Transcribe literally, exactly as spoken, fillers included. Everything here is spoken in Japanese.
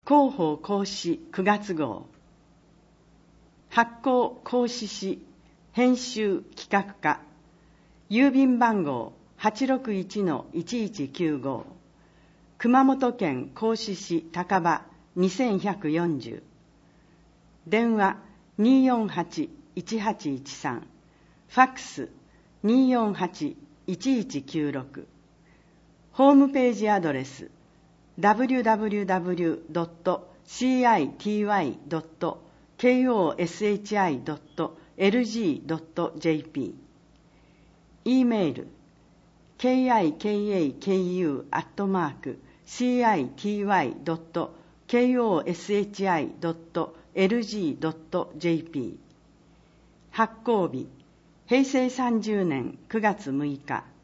広報講師くがつ号、発行講師士編集企画課、郵便番号 はちろくいちのいちいちきゅうご、熊本県合志市高場にせんひゃくよんじゅう、電話 にーよんはち いちはちいちさん、ファックス にーよんはち いちいちきゅうろく、ホームページアドレス ダブリューダブリューダブリュードットシーアイティーワイドットケーオーエスエイチアイドットエルジードットジェーピー、 E メール ケーアイケーエーケーユー アットマーク シーアイティーワイドットケーオーエスエイチアイドットエルジードットジェーピー、 発行日平成さんじゅうねんくがつむいか。